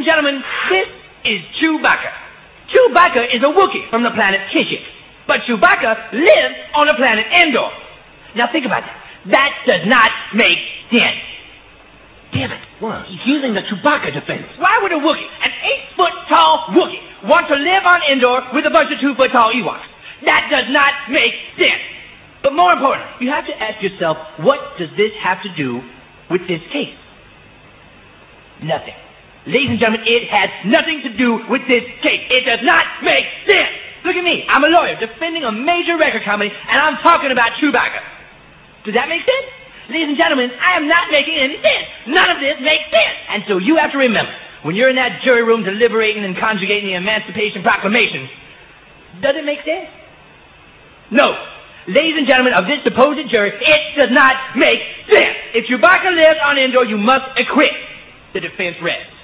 gentlemen, this is Chewbacca. Chewbacca is a Wookiee from the planet Kashyyyk. But Chewbacca lives on the planet Endor. Now think about that. That does not make sense. Damn it. What? He's using the Chewbacca defense. Why would a Wookiee, an 8-foot-tall Wookiee, want to live on Endor with a bunch of 2-foot-tall Ewoks? That does not make sense. But more important, you have to ask yourself, what does this have to do with this case? Nothing. Ladies and gentlemen, it has nothing to do with this case. It does not make sense. Look at me. I'm a lawyer defending a major record company, and I'm talking about Chewbacca. Does that make sense? Ladies and gentlemen, I am not making any sense. None of this makes sense. And so you have to remember, when you're in that jury room deliberating and conjugating the Emancipation Proclamation, does it make sense? No. Ladies and gentlemen of this supposed jury, it does not make sense. If Chewbacca lives on Endor, you must acquit. The defense rests.